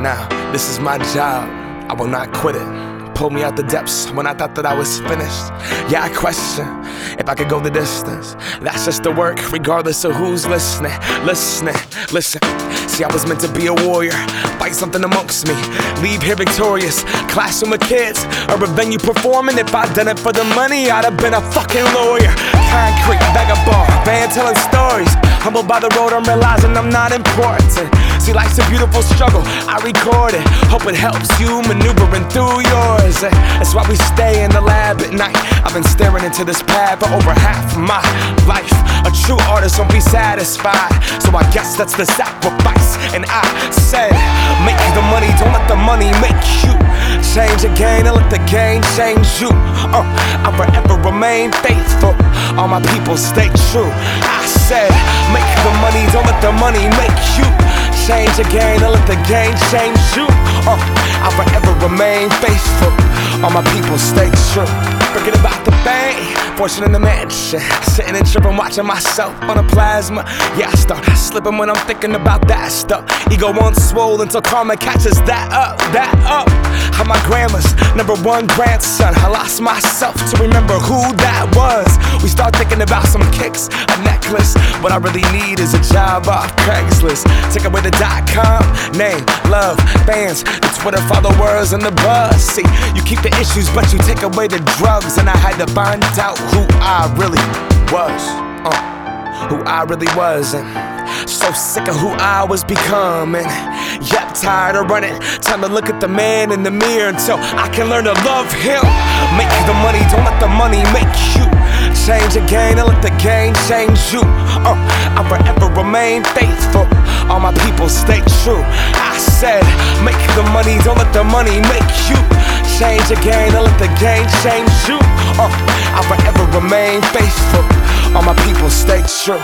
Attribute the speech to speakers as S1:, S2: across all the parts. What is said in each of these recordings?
S1: Now, this is my job, I will not quit it. Pulled me out the depths when I thought that I was finished. Yeah, I question if I could go the distance. That's just the work, regardless of who's listening. Listen. See, I was meant to be a warrior, fight something amongst me, leave here victorious. Classroom of kids, or a venue performing. If I'd done it for the money, I'd have been a fucking lawyer. Concrete, vagabond, band telling stories. Humbled by the road, I'm realizing I'm not important. See, life's a beautiful struggle, I record it. Hope it helps you maneuvering through yours. That's why we stay in the lab at night. I've been staring into this pad for over half of my life. A true artist won't be satisfied, so I guess that's the sacrifice. And I said, make the money, don't let the money make you. Change the game and let the game change you. I'll forever remain faithful, all my people stay true. I said, make the money, don't let the money make you. Change the game and let the game change you. I'll forever remain faithful, all my people stay true. Forget about the bank, fortune in the mansion, sitting and tripping, watching myself on a plasma. Yeah, I start slipping when I'm thinking about that stuff. Ego once swollen until karma catches that up. I'm my grandma's #1 grandson. I lost myself to remember who that was. We start thinking about some kicks, a necklace. What I really need is a job off Craigslist. Take away the .com, name, love, fans, the Twitter followers, and the buzz. See, you keep the issues, but you take away the drugs. And I had to find out who I really was. Who I really was. And so sick of who I was becoming. Yep, tired of running. Time to look at the man in the mirror until I can learn to love him. Make the money, don't let the money make you. Change the game and let the game change you. I'll forever remain faithful, all my people stay true. I said, make the money, don't let the money make you. Change the game and let the game change you. I'll forever remain faithful, all my people stay true.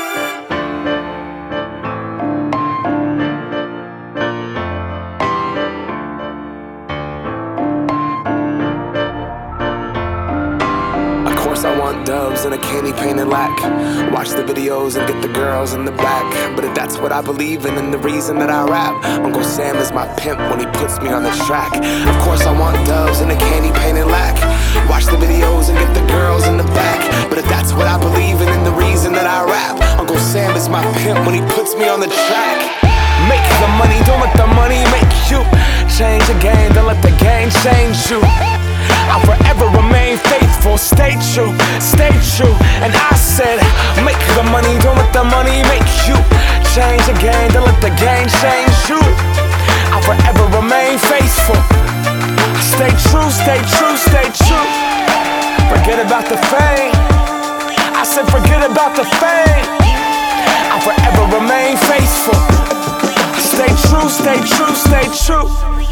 S1: I want doves and a candy painted lack. Watch the videos and get the girls in the back. But if that's what I believe in and the reason that I rap, Uncle Sam is my pimp when he puts me on the track. Of course I want doves and a candy painted lack. Watch the videos and get the girls in the back. But if that's what I believe in and the reason that I rap, Uncle Sam is my pimp when he puts me on the track. Make the money, don't let the money make you. Change the game, don't let the game change you. I'll forever remain faithful, stay true. And I said, make the money, don't let the money make you. Change the game, don't let the game change you. I'll forever remain faithful. Stay true. Forget about the fame. I said forget about the fame. I'll forever remain faithful. Stay true.